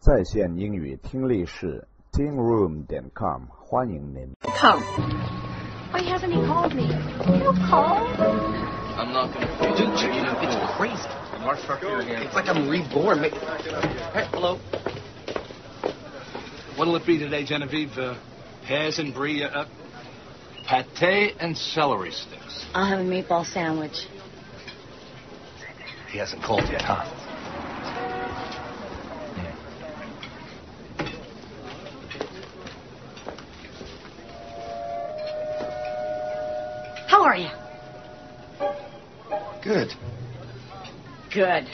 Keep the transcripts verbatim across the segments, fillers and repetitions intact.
在线英语听力室 teen room 点 com 欢迎您。 Come. Why hasn't he called me? He'll call. I'm not gonna. Dude, you know, it's crazy. Mark Parker again. It's like I'm reborn. Hey, hello. What'll it be today, Genevieve? Uh, pears and brie, uh, pate and celery sticks. I'll have a meatball sandwich. He hasn't called yet, huh? How are you? Good. Good.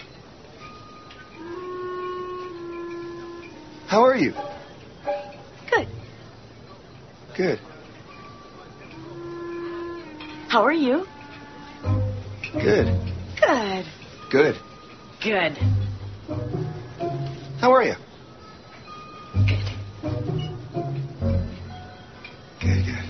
How are you? Good. Good. How are you? Good. Good. Good. Good. How are you? Good. Good, good.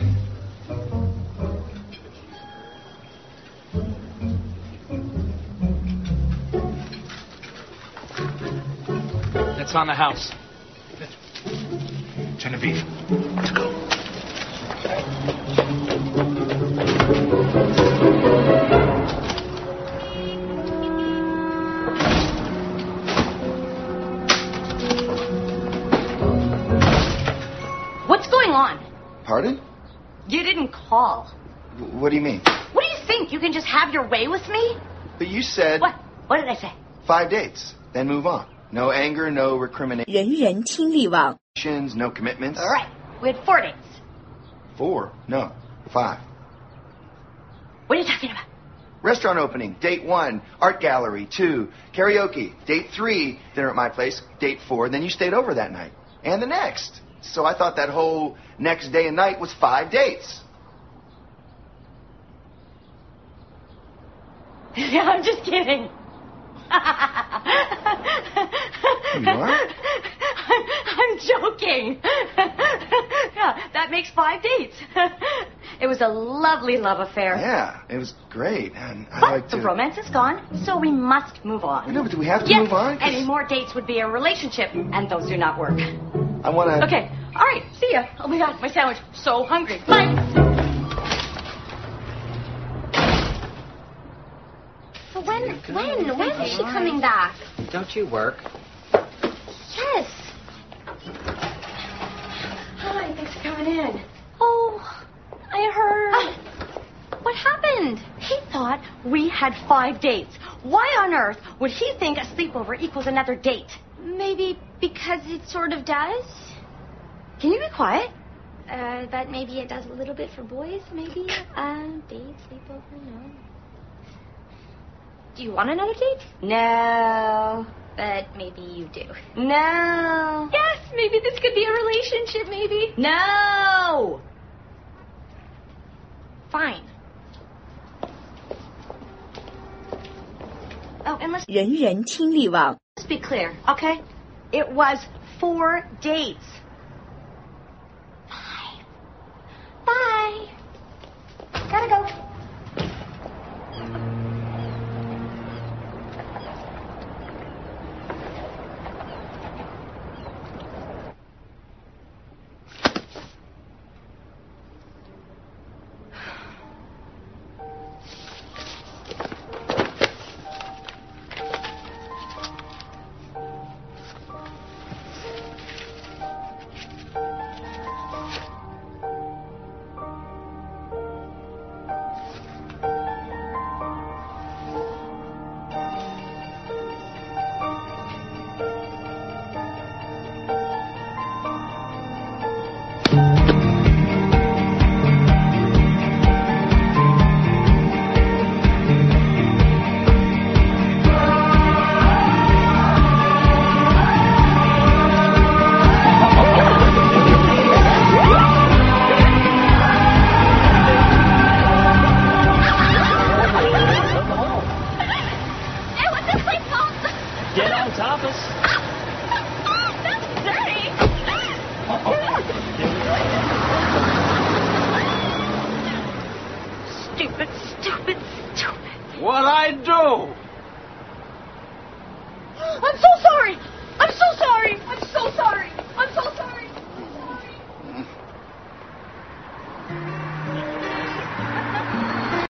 That's on the house. Genevieve, let's go. What's going on? Pardon? You didn't call. W- What do you mean? What do you think? You can just have your way with me? But you said What? What did I say? five dates, then move on. No anger, no recriminations, 人人听力网 no commitments. All right. We had four dates. Four? No, five. What are you talking about? Restaurant opening, date one. Art gallery, two. Karaoke, date three. Dinner at my place, date four. Then you stayed over that night. And the next. So I thought that whole next day and night was five dates. Yeah, I'm just kidding. You are? I'm, I'm joking. Yeah, that makes five dates. It was a lovely love affair. Yeah, it was great. And I But like to... the romance is gone, so we must move on. I know, but do we have to yes, move on? 'Cause any more dates would be a relationship, and those do not work. I want to... Okay, all right, see ya. Oh my God, my sandwich. So hungry. Bye. But when, when, when is she coming back? Don't you work? Yes. Hi, thanks for coming in. Oh, I heard. Ah, What happened? he thought we had five dates. Why on earth would he think a sleepover equals another date? Maybe because it sort of does. Can you be quiet? Uh, but maybe it does a little bit for boys, maybe. Uh, date, sleepover, no. Do you want another date? No. But maybe you do. No. Yes, maybe this could be a relationship, maybe. No. Fine. Oh, and let's, 人人听力网 let's be clear, okay? It was four dates. Bye. Bye. Gotta go.